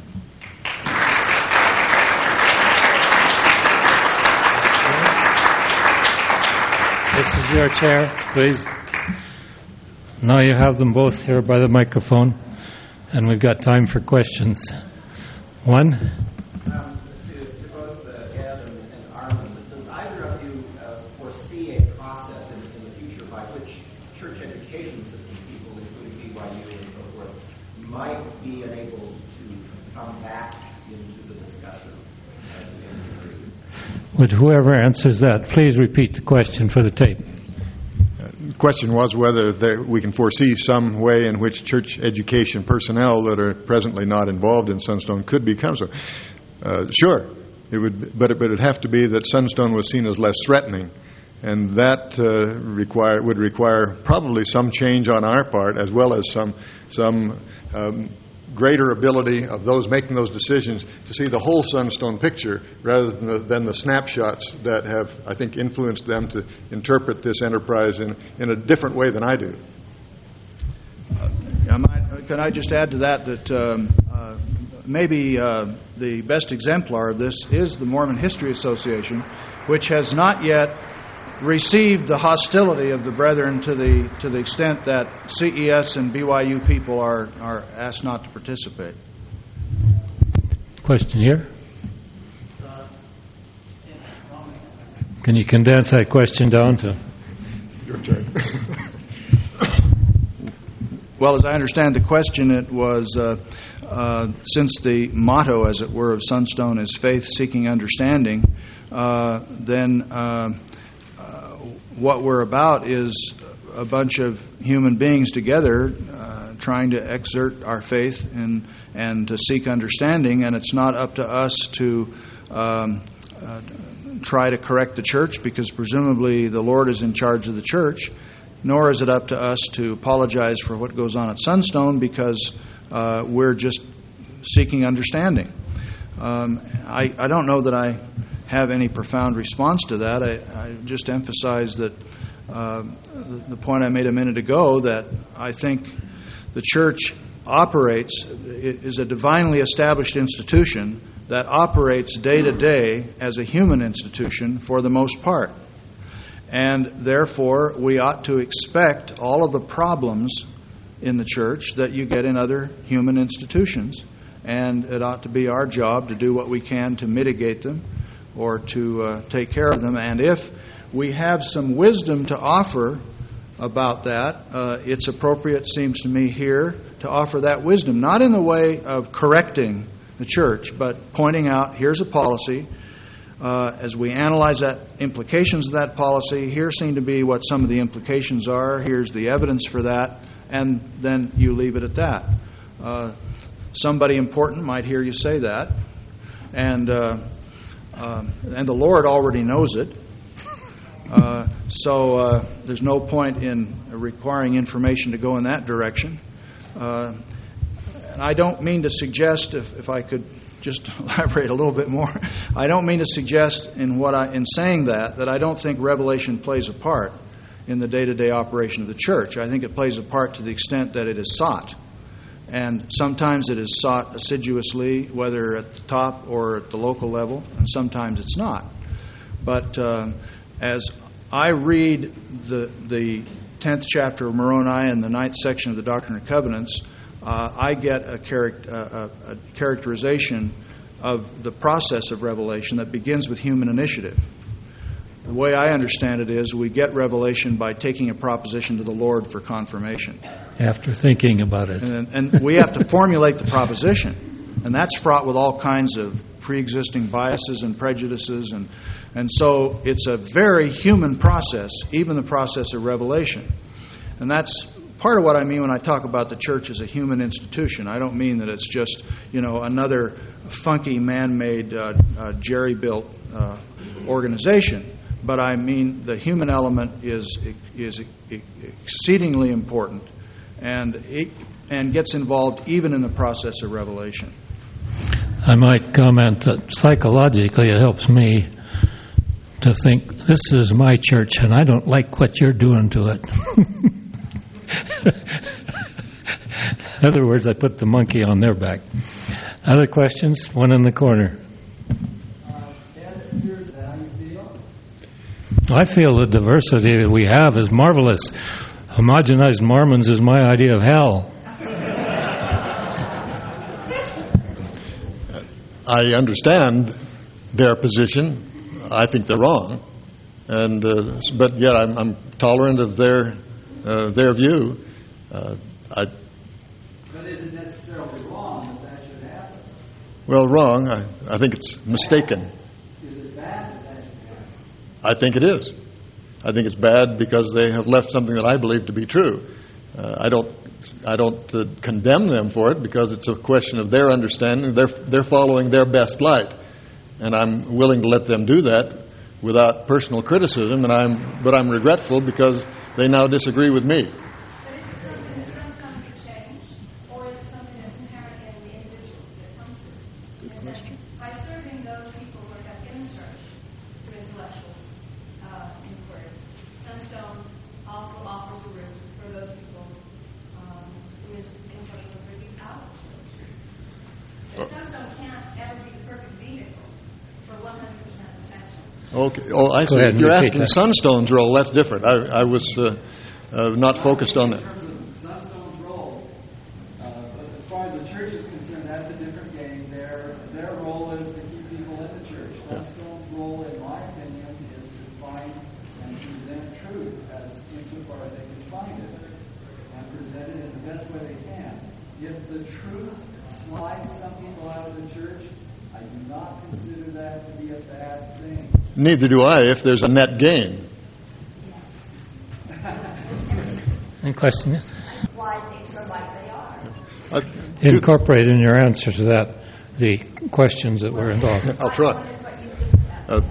This is your chair, please. Now you have them both here by the microphone, and we've got time for questions. One. Um, to, to both uh, Ed and, and Armin, does either of you uh, foresee a process in, in the future by which church education system people, including B Y U and so forth, might be enabled to come back into the discussion at the end of the year? Would whoever answers that please repeat the question for the tape? The question was whether there, we can foresee some way in which church education personnel that are presently not involved in Sunstone could become so. Uh, sure, it would, but it would have to be that Sunstone was seen as less threatening, and that uh, require would require probably some change on our part, as well as some some um, greater ability of those making those decisions to see the whole Sunstone picture rather than the, than the snapshots that have, I think, influenced them to interpret this enterprise in, in a different way than I do. Uh, I might, can I just add to that that um, uh, maybe uh, the best exemplar of this is the Mormon History Association, which has not yet received the hostility of the brethren to the to the extent that C E S and B Y U people are, are asked not to participate. Question here. Can you condense that question down to? Your turn. Well, as I understand the question, it was uh, uh, since the motto, as it were, of Sunstone is faith seeking understanding, uh, then uh, what we're about is a bunch of human beings together uh, trying to exert our faith and and to seek understanding, and it's not up to us to um, uh, try to correct the church, because presumably the Lord is in charge of the church, nor is it up to us to apologize for what goes on at Sunstone, because uh, we're just seeking understanding. Um, I, I don't know that I have any profound response to that. I, I just emphasize that uh, the point I made a minute ago, that I think the church operates, is a divinely established institution that operates day to day as a human institution for the most part. And therefore, we ought to expect all of the problems in the church that you get in other human institutions. And it ought to be our job to do what we can to mitigate them, or to uh, take care of them. And if we have some wisdom to offer about that, uh, it's appropriate, seems to me, here to offer that wisdom, not in the way of correcting the church, but pointing out, here's a policy. Uh, as we analyze that implications of that policy, here seem to be what some of the implications are, here's the evidence for that, and then you leave it at that. Uh, somebody important might hear you say that, and uh, Um, and the Lord already knows it. Uh, so uh, there's no point in requiring information to go in that direction. Uh, and I don't mean to suggest, if, if I could just elaborate a little bit more, I don't mean to suggest in what I, in saying that, that I don't think revelation plays a part in the day-to-day operation of the church. I think it plays a part to the extent that it is sought. And sometimes it is sought assiduously, whether at the top or at the local level, and sometimes it's not. But uh, as I read the the tenth chapter of Moroni and the ninth section of the Doctrine and Covenants, uh, I get a, charac- uh, a characterization of the process of revelation that begins with human initiative. The way I understand it is we get revelation by taking a proposition to the Lord for confirmation. After thinking about it. And, and we have to formulate the proposition. And that's fraught with all kinds of pre-existing biases and prejudices. And, and so it's a very human process, even the process of revelation. And that's part of what I mean when I talk about the church as a human institution. I don't mean that it's just, you know, another funky man-made, uh, uh, jerry-built uh, organization. But I mean the human element is is exceedingly important, and it, and gets involved even in the process of revelation. I might comment that psychologically it helps me to think, this is my church and I don't like what you're doing to it. In other words, I put the monkey on their back. Other questions? One in the corner. I feel the diversity that we have is marvelous. Homogenized Mormons is my idea of hell. I understand their position. I think they're wrong, and uh, but yet I'm, I'm tolerant of their uh, their view. Uh, I, but is it necessarily wrong that that should happen? Well, wrong. I, I think it's mistaken. Is it bad that that should happen? I think it is. I think it's bad because they have left something that I believe to be true. Uh, I don't. I don't uh, condemn them for it because it's a question of their understanding. They're they're following their best light, and I'm willing to let them do that without personal criticism. And I'm but I'm regretful because they now disagree with me. But is it something that's done something to change, or is it something that's inherent in the individuals that come to it? Good question. By serving those people who are kept in the church through intellectual uh, inquiry, Sunstone also offers a route for those people um, who is intellectual inquiry out of the church. But Sunstone can't ever be the perfect vehicle for one hundred percent protection. Okay. Oh, I see. ahead If and you're repeat asking that. Sunstone's role, that's different. I, I was uh, uh, not focused on that. In terms of Sunstone's role, uh, but as far as the church is concerned, that's a different game. Their their role is to keep people in the church. Sunstone's role, in my opinion, is to find and present truth as insofar as they can find it, and present it in the best way they can. If the truth slides some people out of the church, I do not consider that to be a bad thing. Neither do I if there's a net gain. Any question? Why things are like they are. Uh, Incorporate in your answer to that the questions that were involved. I'll try. Uh,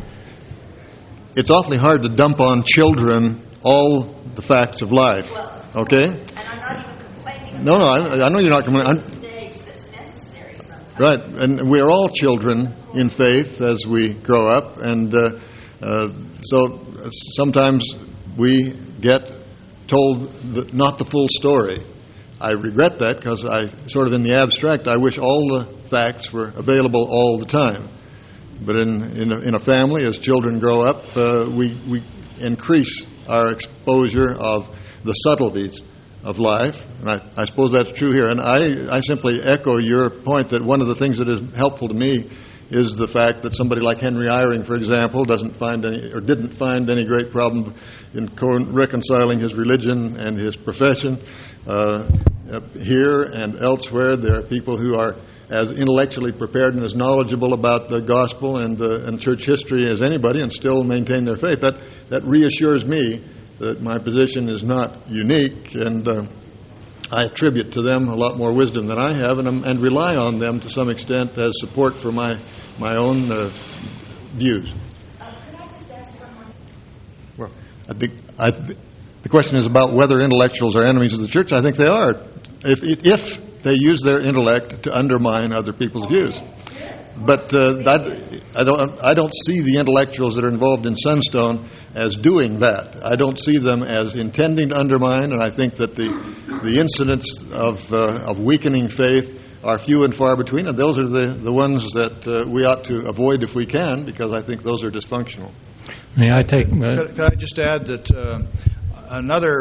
it's awfully hard to dump on children all the facts of life. Okay? And I'm not even complaining No, no, I, I know you're not complaining. about the stage that's necessary sometimes. Right, and we're all children in faith as we grow up, and uh, uh, so sometimes we get told the, not the full story. I regret that because I sort of in the abstract, I wish all the facts were available all the time. But in in a, in a family, as children grow up, uh, we we increase our exposure of the subtleties of life, and I, I suppose that's true here. And I, I simply echo your point that one of the things that is helpful to me is the fact that somebody like Henry Eyring, for example, doesn't find any or didn't find any great problem in co- reconciling his religion and his profession. Uh, here and elsewhere, there are people who are as intellectually prepared and as knowledgeable about the gospel and uh, and church history as anybody, and still maintain their faith. That that reassures me that my position is not unique, and uh, I attribute to them a lot more wisdom than I have, and, um, and rely on them to some extent as support for my my own uh, views. Uh, could I just ask one more? Well, I think I, the question is about whether intellectuals are enemies of the church. I think they are, if if they use their intellect to undermine other people's views. But uh, that, I don't I don't see the intellectuals that are involved in Sunstone as doing that. I don't see them as intending to undermine, and I think that the the incidents of uh, of weakening faith are few and far between, and those are the, the ones that uh, we ought to avoid if we can, because I think those are dysfunctional. May I take... Uh, Could, could I just add that uh, another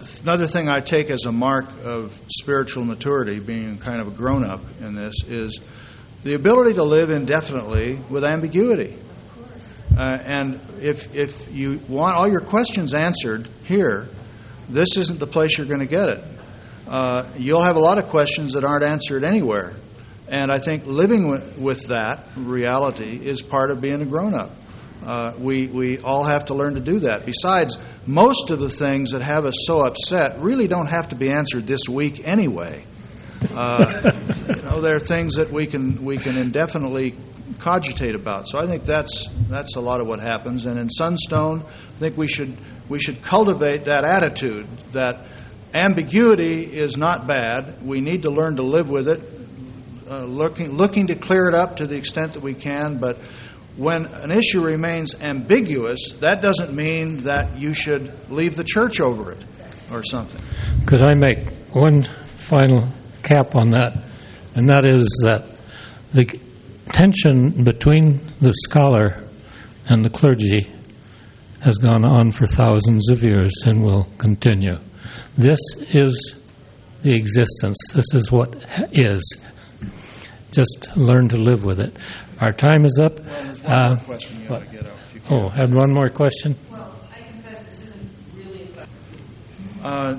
another thing I take as a mark of spiritual maturity, being kind of a grown-up in this, is the ability to live indefinitely with ambiguity. Uh, and if if you want all your questions answered here, this isn't the place you're going to get it. Uh, you'll have a lot of questions that aren't answered anywhere. And I think living with, with that reality is part of being a grown-up. Uh, we, we all have to learn to do that. Besides, most of the things that have us so upset really don't have to be answered this week anyway. Uh, you know, there are things that we can we can indefinitely cogitate about. So I think that's that's a lot of what happens. And in Sunstone, I think we should we should cultivate that attitude that ambiguity is not bad. We need to learn to live with it, uh, looking looking to clear it up to the extent that we can. But when an issue remains ambiguous, that doesn't mean that you should leave the church over it or something. Could I make one final cap on that? And that is that the tension between the scholar and the clergy has gone on for thousands of years and will continue. This is the existence. This is what is. Just learn to live with it. Our time is up. Well, there's one uh, more question you ought to get out. If you can. Oh, had one more question? Well, I confess this isn't really a question. Uh,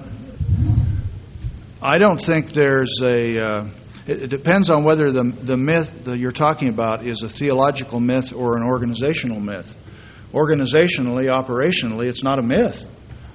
I don't think there's a... Uh, it, it depends on whether the the myth that you're talking about is a theological myth or an organizational myth. Organizationally, operationally, it's not a myth.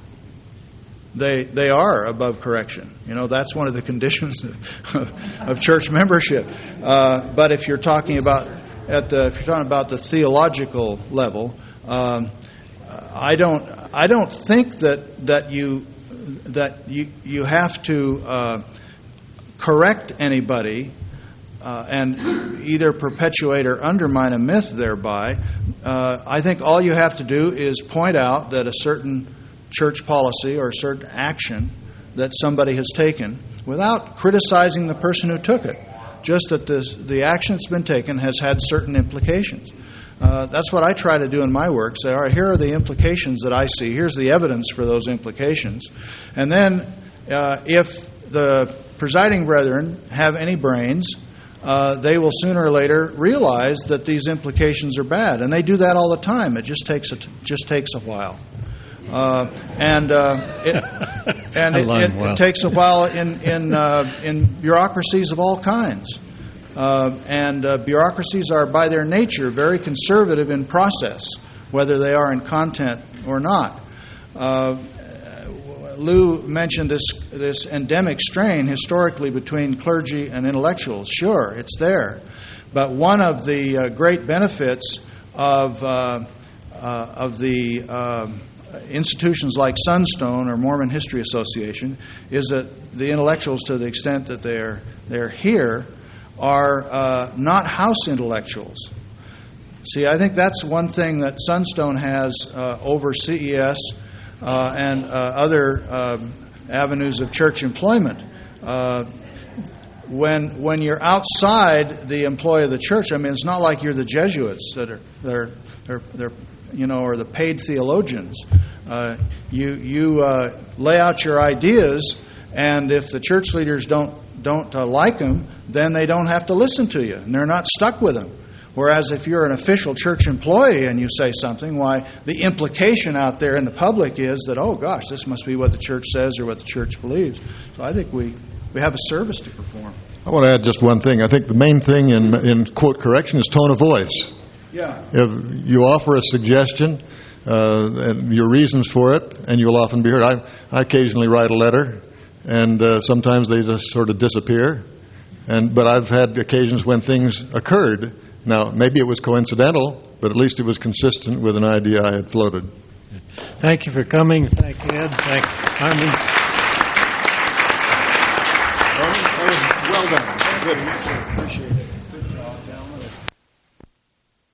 They they are above correction. You know, that's one of the conditions of, of church membership. Uh, but if you're talking about at the, if you're talking about the theological level, um, I don't I don't think that that you that you you have to uh, correct anybody uh, and either perpetuate or undermine a myth thereby. Uh, I think all you have to do is point out that a certain church policy or a certain action that somebody has taken without criticizing the person who took it. Just that this, the action that's been taken has had certain implications. Uh, that's what I try to do in my work. Say, all right, here are the implications that I see. Here's the evidence for those implications. And then uh, if the presiding brethren have any brains, uh, they will sooner or later realize that these implications are bad. And they do that all the time. It just takes a, just takes a while. Uh, and uh, it, and it, it, it takes a while in in uh, in bureaucracies of all kinds, uh, and uh, bureaucracies are by their nature very conservative in process, whether they are in content or not. Uh, Lou mentioned this this endemic strain historically between clergy and intellectuals. Sure, it's there, but one of the uh, great benefits of uh, uh, of the uh, institutions like Sunstone or Mormon History Association is that the intellectuals, to the extent that they're they're here, are uh, not house intellectuals. See, I think that's one thing that Sunstone has uh, over C E S uh, and uh, other uh, avenues of church employment. Uh, when when you're outside the employ of the church, I mean, it's not like you're the Jesuits that are they're they're they're you know, or the paid theologians. Uh, you you uh, lay out your ideas, and if the church leaders don't don't uh, like them, then they don't have to listen to you, and they're not stuck with them. Whereas if you're an official church employee and you say something, why, the implication out there in the public is that, oh gosh, this must be what the church says or what the church believes. So I think we, we have a service to perform. I want to add just one thing. I think the main thing in, in quote, correction is tone of voice. Yeah. If you offer a suggestion uh, and your reasons for it, and you'll often be heard. I, I occasionally write a letter, and uh, sometimes they just sort of disappear. And but I've had occasions when things occurred. Now, maybe it was coincidental, but at least it was consistent with an idea I had floated. Thank you for coming. Thank Ed. Thank Armin. Well done. Good. Appreciate it.